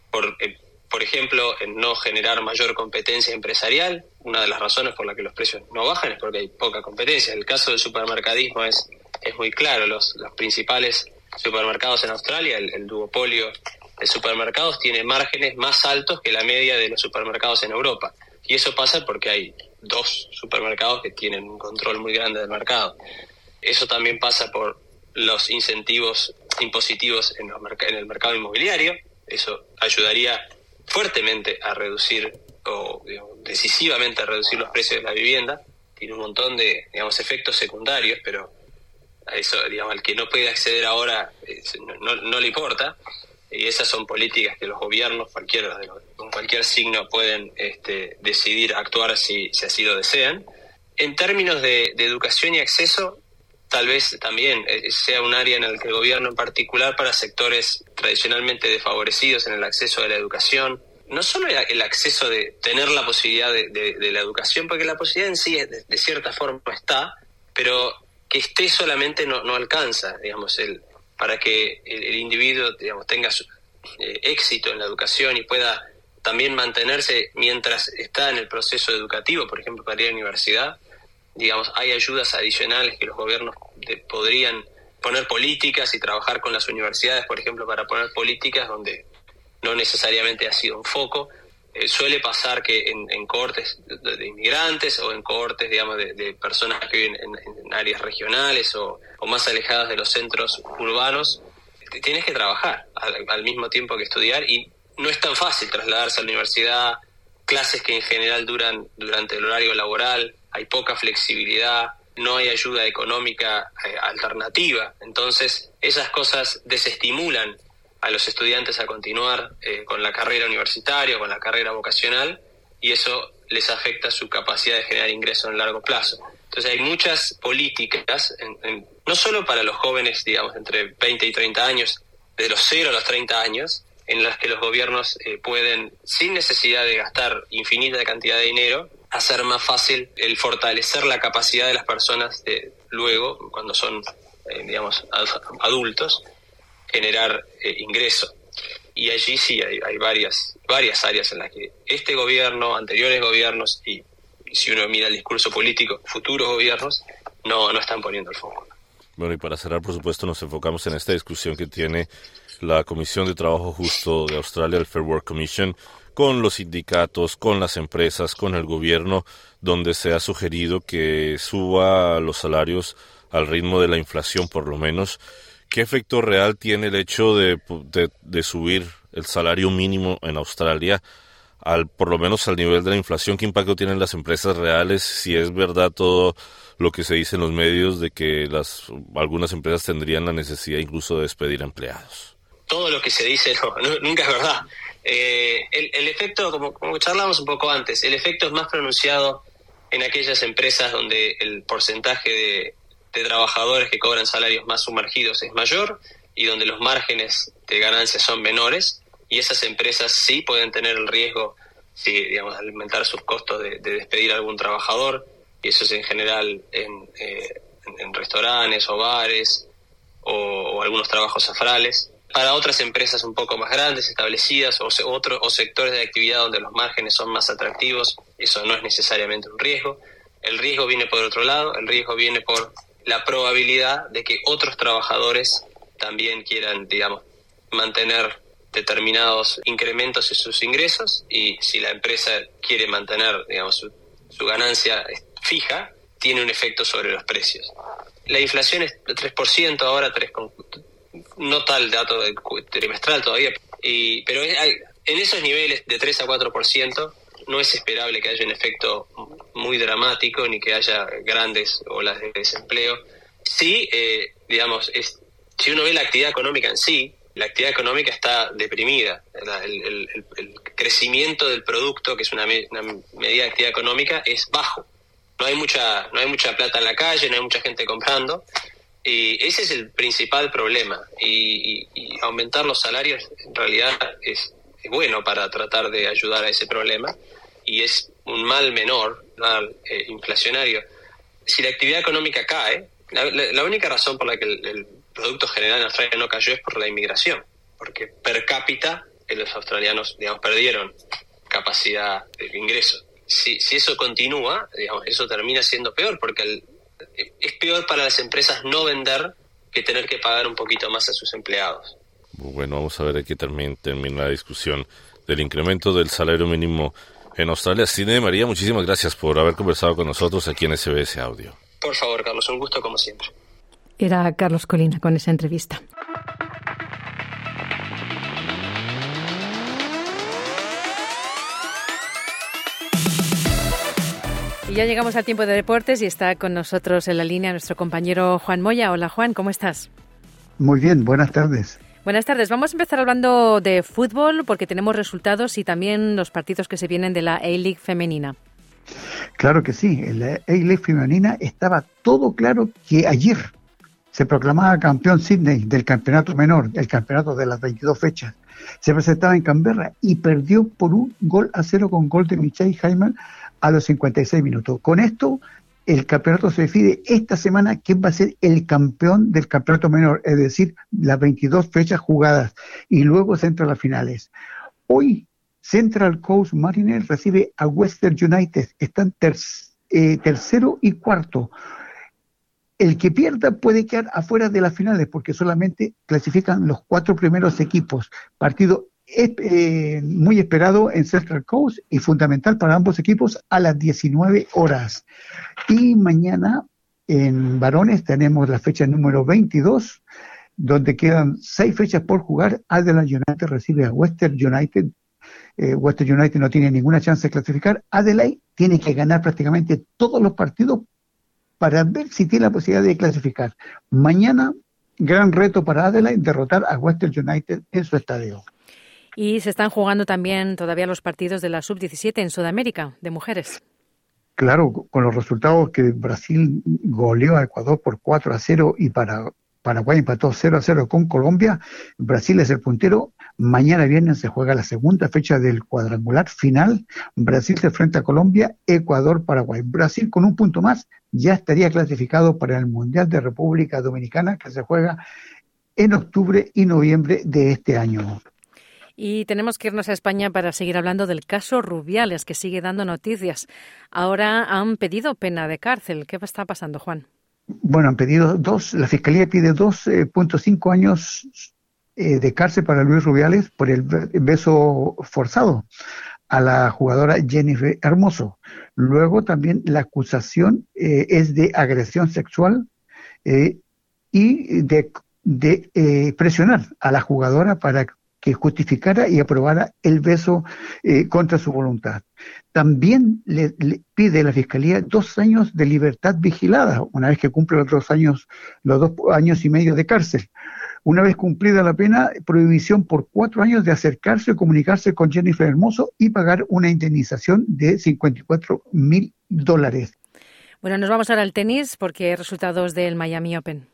por ejemplo, en no generar mayor competencia empresarial. Una de las razones por la que los precios no bajan es porque hay poca competencia. El caso del supermercadismo es muy claro. Los principales supermercados en Australia, el duopolio de supermercados, tiene márgenes más altos que la media de los supermercados en Europa. Y eso pasa porque hay 2 supermercados que tienen un control muy grande del mercado. Eso también pasa por los incentivos impositivos en el mercado inmobiliario. Eso ayudaría fuertemente a reducir o decisivamente a reducir los precios de la vivienda. Tiene un montón de efectos secundarios, pero a eso al que no puede acceder ahora no le importa. Y esas son políticas que los gobiernos, con cualquier signo, pueden decidir actuar si así lo desean. En términos de educación y acceso, tal vez también sea un área en el que el gobierno, en particular para sectores tradicionalmente desfavorecidos en el acceso a la educación, no solo el acceso de tener la posibilidad de la educación, porque la posibilidad en sí de cierta forma está, pero que esté solamente no alcanza, para que el individuo tenga éxito en la educación y pueda también mantenerse mientras está en el proceso educativo, por ejemplo, para ir a la universidad. Hay ayudas adicionales que los gobiernos podrían poner políticas y trabajar con las universidades, por ejemplo, para poner políticas donde no necesariamente ha sido un foco. Suele pasar que en cohortes de inmigrantes o en cohortes, de personas que viven en áreas regionales o más alejadas de los centros urbanos, tienes que trabajar al mismo tiempo que estudiar, y no es tan fácil trasladarse a la universidad, clases que en general duran durante el horario laboral, hay poca flexibilidad, no hay ayuda económica alternativa. Entonces, esas cosas desestimulan a los estudiantes a continuar con la carrera universitaria o con la carrera vocacional, y eso les afecta su capacidad de generar ingresos en largo plazo. Entonces hay muchas políticas, no solo para los jóvenes, entre 20 y 30 años, de los 0 a los 30 años, en las que los gobiernos pueden, sin necesidad de gastar infinita cantidad de dinero, hacer más fácil el fortalecer la capacidad de las personas de luego, cuando son, adultos, generar ingreso. Y allí sí hay varias áreas en las que este gobierno, anteriores gobiernos y si uno mira el discurso político, futuros gobiernos, no están poniendo el foco. Bueno, y para cerrar, por supuesto, nos enfocamos en esta discusión que tiene la Comisión de Trabajo Justo de Australia, el Fair Work Commission, con los sindicatos, con las empresas, con el gobierno, donde se ha sugerido que suba los salarios al ritmo de la inflación, por lo menos. ¿Qué efecto real tiene el hecho de subir el salario mínimo en Australia por lo menos al nivel de la inflación? ¿Qué impacto tienen las empresas reales? Si es verdad todo lo que se dice en los medios de que algunas empresas tendrían la necesidad incluso de despedir empleados. Todo lo que se dice nunca es verdad. El efecto, como charlamos un poco antes, el efecto es más pronunciado en aquellas empresas donde el porcentaje de trabajadores que cobran salarios más sumergidos es mayor y donde los márgenes de ganancia son menores, y esas empresas sí pueden tener el riesgo, sí, digamos, de aumentar sus costos de despedir a algún trabajador, y eso es en general en restaurantes o bares o algunos trabajos afrales. Para otras empresas un poco más grandes, establecidas, o sectores de actividad donde los márgenes son más atractivos, eso no es necesariamente un riesgo. El riesgo viene por otro lado, el riesgo viene por la probabilidad de que otros trabajadores también quieran, digamos, mantener determinados incrementos en sus ingresos, y si la empresa quiere mantener, digamos, su ganancia fija, tiene un efecto sobre los precios. La inflación es de 3%, ahora 3%, no tal dato trimestral todavía, pero en esos niveles de 3 a 4% no es esperable que haya un efecto muy dramático ni que haya grandes olas de desempleo. Sí, digamos, si uno ve la actividad económica en sí, la actividad económica está deprimida. El crecimiento del producto, que es una medida de actividad económica, es bajo. No hay mucha plata en la calle, no hay mucha gente comprando, y ese es el principal problema. Y aumentar los salarios en realidad es bueno para tratar de ayudar a ese problema, y es un mal menor, inflacionario. Si la actividad económica cae, la única razón por la que el Producto General en Australia no cayó es por la inmigración, porque per cápita los australianos, digamos, perdieron capacidad de ingreso. Si eso continúa, digamos, eso termina siendo peor, porque es peor para las empresas no vender que tener que pagar un poquito más a sus empleados. Bueno, vamos a ver aquí termina la discusión del incremento del salario mínimo en Australia. Sidney María, muchísimas gracias por haber conversado con nosotros aquí en SBS Audio. Por favor, Carlos, un gusto como siempre. Era Carlos Colina con esa entrevista. Y ya llegamos al tiempo de deportes y está con nosotros en la línea nuestro compañero Juan Moya. Hola Juan, ¿cómo estás? Muy bien, buenas tardes. Buenas tardes. Vamos a empezar hablando de fútbol porque tenemos resultados y también los partidos que se vienen de la A-League femenina. Claro que sí, en la A-League femenina estaba todo claro que ayer se proclamaba campeón Sydney del campeonato menor, el campeonato de las 22 fechas. Se presentaba en Canberra y perdió por 1-0 con gol de Michelle Hyman a los 56 minutos. Con esto, el campeonato se decide esta semana quién va a ser el campeón del campeonato menor, es decir, las 22 fechas jugadas, y luego se entra a las finales. Hoy, Central Coast Mariners recibe a Western United. Están tercero y cuarto. El que pierda puede quedar afuera de las finales porque solamente clasifican los 4 primeros equipos. Partido muy esperado en Central Coast y fundamental para ambos equipos a las 19 horas. Y mañana en varones tenemos la fecha número 22, donde quedan 6 fechas por jugar. Adelaide United recibe a Western United. Western United no tiene ninguna chance de clasificar. Adelaide tiene que ganar prácticamente todos los partidos para ver si tiene la posibilidad de clasificar. Mañana, gran reto para Adelaide, derrotar a Western United en su estadio. Y se están jugando también todavía los partidos de la Sub-17 en Sudamérica, de mujeres. Claro, con los resultados que Brasil goleó a Ecuador por 4-0 y Paraguay empató 0-0 con Colombia. Brasil es el puntero. Mañana viernes se juega la segunda fecha del cuadrangular final. Brasil se enfrenta a Colombia, Ecuador, Paraguay. Brasil con un punto más ya estaría clasificado para el Mundial de República Dominicana, que se juega en octubre y noviembre de este año. Y tenemos que irnos a España para seguir hablando del caso Rubiales, que sigue dando noticias. Ahora han pedido pena de cárcel. ¿Qué está pasando, Juan? Bueno, han pedido la Fiscalía pide 2.5 años de cárcel para Luis Rubiales por el beso forzado a la jugadora Jennifer Hermoso. Luego también la acusación es de agresión sexual y de presionar a la jugadora para que justificara y aprobara el beso contra su voluntad. También le pide a la Fiscalía 2 años de libertad vigilada, una vez que cumple los 2 años y medio de cárcel. Una vez cumplida la pena, prohibición por 4 años de acercarse o comunicarse con Jennifer Hermoso y pagar una indemnización de 54,000 Bueno, nos vamos ahora al tenis porque hay resultados del Miami Open.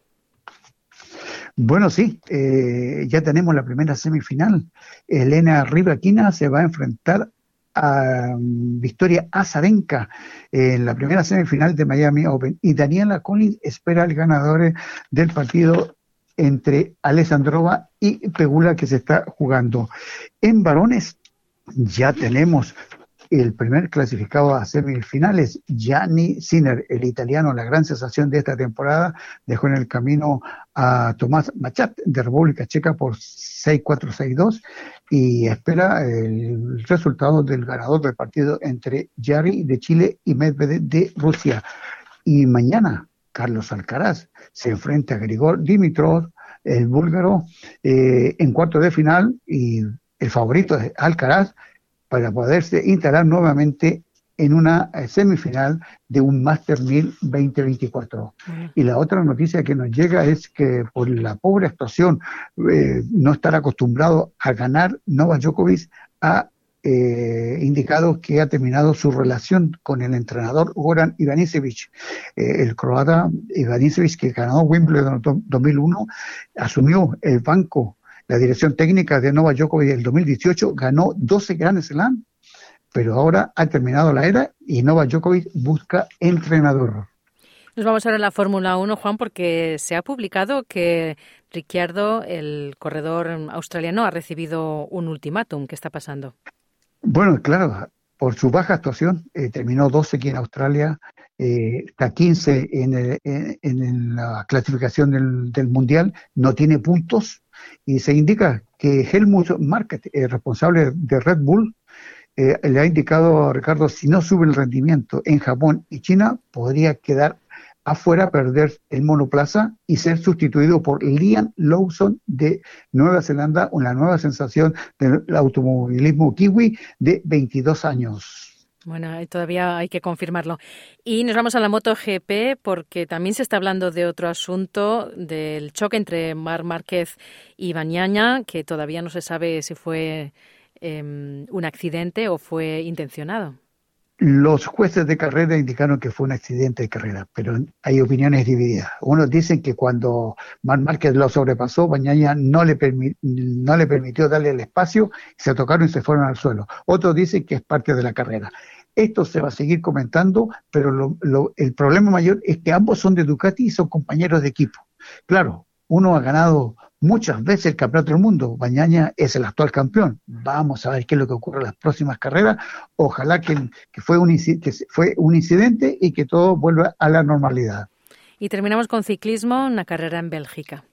Bueno, sí, ya tenemos la primera semifinal. Elena Rybakina se va a enfrentar a Victoria Azarenka en la primera semifinal de Miami Open, y Daniela Collins espera al ganador del partido entre Alessandrova y Pegula, que se está jugando. En varones ya tenemos el primer clasificado a semifinales, Gianni Sinner, el italiano, la gran sensación de esta temporada, dejó en el camino a Tomás Machat de República Checa por 6-4, 6-2, y espera el resultado del ganador del partido entre Jarry de Chile y Medvedev de Rusia. Y mañana Carlos Alcaraz se enfrenta a Grigor Dimitrov, el búlgaro, en cuartos de final, y el favorito es Alcaraz, para poderse instalar nuevamente en una semifinal de un Master 1000 2024. Y la otra noticia que nos llega es que por la pobre actuación, no estar acostumbrado a ganar, Novak Djokovic ha indicado que ha terminado su relación con el entrenador Goran Ivanisevic. El croata Ivanisevic, que ganó Wimbledon 2001, asumió el banco, la dirección técnica de Novak Djokovic del 2018, ganó 12 Grand Slam, pero ahora ha terminado la era y Novak Djokovic busca entrenador. Nos vamos ahora a la Fórmula 1, Juan, porque se ha publicado que Ricciardo, el corredor australiano, ha recibido un ultimátum. ¿Qué está pasando? Bueno, claro, por su baja actuación, terminó 12 aquí en Australia, está 15 en la clasificación del Mundial, no tiene puntos, y se indica que Helmut Marko, responsable de Red Bull, le ha indicado a Ricardo, si no sube el rendimiento en Japón y China, podría quedar afuera, perder el monoplaza y ser sustituido por Liam Lawson de Nueva Zelanda, una nueva sensación del automovilismo kiwi de 22 años. Bueno, todavía hay que confirmarlo. Y nos vamos a la MotoGP porque también se está hablando de otro asunto, del choque entre Marc Márquez y Bagnaia, que todavía no se sabe si fue un accidente o fue intencionado. Los jueces de carrera indicaron que fue un accidente de carrera, pero hay opiniones divididas. Unos dicen que cuando Marc Márquez lo sobrepasó, Bagnaia no le permitió darle el espacio, se tocaron y se fueron al suelo. Otros dicen que es parte de la carrera. Esto se va a seguir comentando, pero el problema mayor es que ambos son de Ducati y son compañeros de equipo. Claro, uno ha ganado muchas veces el campeonato del mundo, Bagnaia es el actual campeón. Vamos a ver qué es lo que ocurre en las próximas carreras. Ojalá que fue un incidente y que todo vuelva a la normalidad. Y terminamos con ciclismo, una carrera en Bélgica.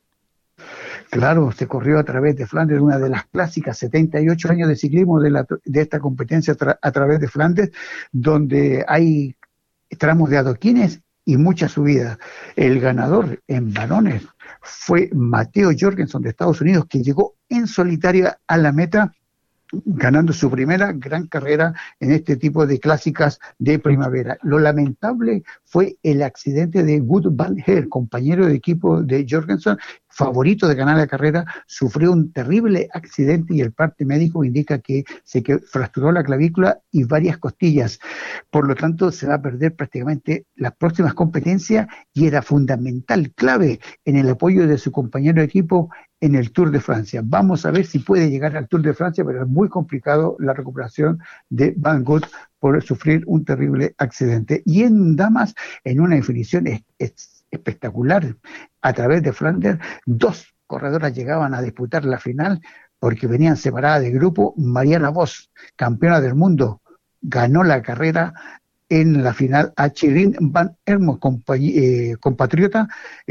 Claro, se corrió a través de Flandes, una de las clásicas, 78 años de ciclismo de esta competencia a través de Flandes, donde hay tramos de adoquines y muchas subidas. El ganador en varones fue Matteo Jorgensen de Estados Unidos, que llegó en solitaria a la meta, ganando su primera gran carrera en este tipo de clásicas de primavera. Lo lamentable fue el accidente de Wout van Aert, compañero de equipo de Jorgensen, favorito de ganar la carrera, sufrió un terrible accidente y el parte médico indica que se fracturó la clavícula y varias costillas. Por lo tanto, se va a perder prácticamente las próximas competencias y era fundamental, clave en el apoyo de su compañero de equipo en el Tour de Francia. Vamos a ver si puede llegar al Tour de Francia, pero es muy complicado la recuperación de Van Aert por sufrir un terrible accidente. Y en damas, en una definición espectacular, a través de Flanders, 2 corredoras llegaban a disputar la final porque venían separadas de grupo. Mariana Vos, campeona del mundo, ganó la carrera en la final a Shirin van Hermos, compatriota,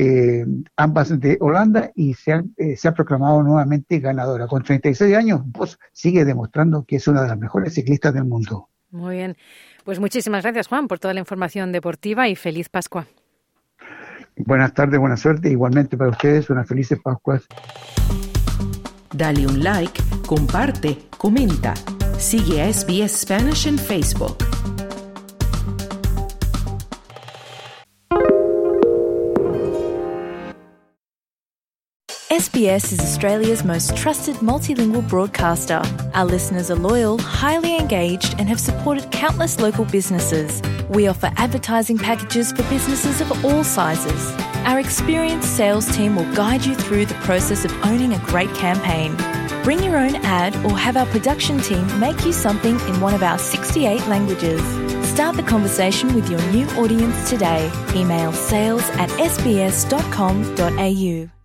ambas de Holanda, y se ha proclamado nuevamente ganadora. Con 36 años, Vos sigue demostrando que es una de las mejores ciclistas del mundo. Muy bien. Pues muchísimas gracias, Juan, por toda la información deportiva y feliz Pascua. Buenas tardes, buena suerte. Igualmente para ustedes, unas felices Pascuas. Dale un like, comparte, comenta. Sigue a SBS Spanish en Facebook. SBS is Australia's most trusted multilingual broadcaster. Our listeners are loyal, highly engaged, and have supported countless local businesses. We offer advertising packages for businesses of all sizes. Our experienced sales team will guide you through the process of owning a great campaign. Bring your own ad or have our production team make you something in one of our 68 languages. Start the conversation with your new audience today. Email sales@sbs.com.au.